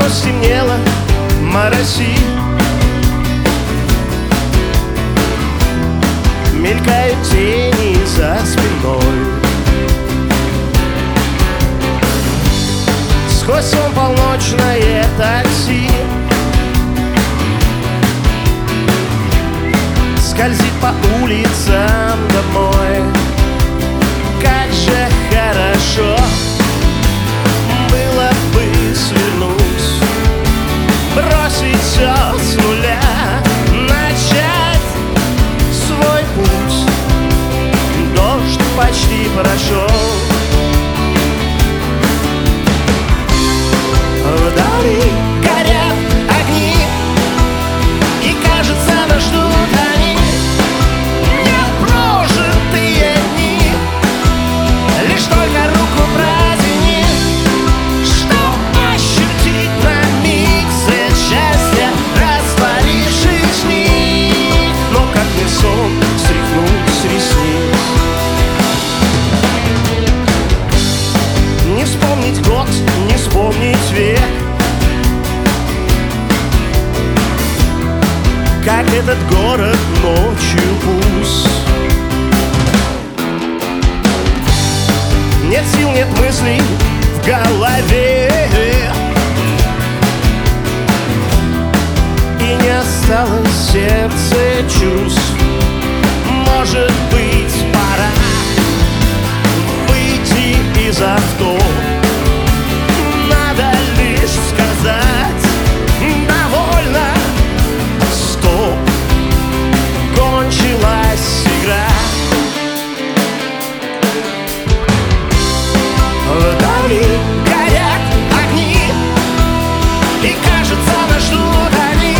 давно стемнело, мороси. Мелькают тени за спиной. Сквозь сон полночное такси скользит по улицам домой. Как же хорошо было бы свернуть, бросить все с нуля, начать свой путь. Дождь почти прошел. Вдали горят огни, и кажется, нас ждут они. Непрожитые дни, лишь только руку протяни, чтоб ощутить на миг свет счастья, растворившись в них. Но как не сон стряхнуть с ресниц. Не вспомнить год, не вспомнить век, как этот город ночью пуст. Нет сил, нет мыслей в голове, и не осталось в сердце чувств. Может быть, пора выйти из авто. Надо лишь сказать: довольно, стоп, кончилась игра. Вдали горят огни, и кажется, нас ждут они.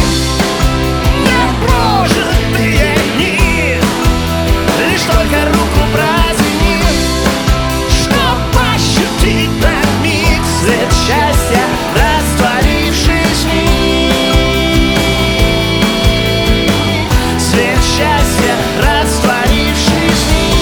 Непрожитые дни, лишь только руку протяни, чтоб ощутить на миг свет счастья, растворившись в них. Свет счастья, растворившись в них.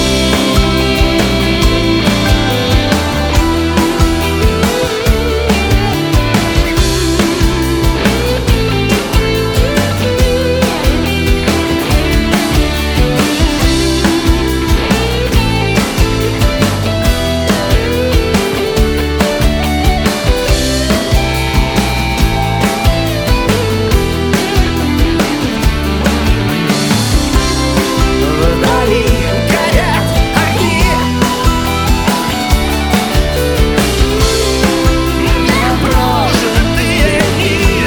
Вдали горят огни, непрожитые дни,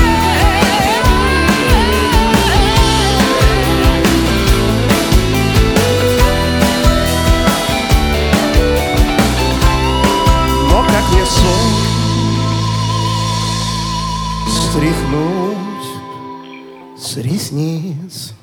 но как не сон стряхнуть с ресниц.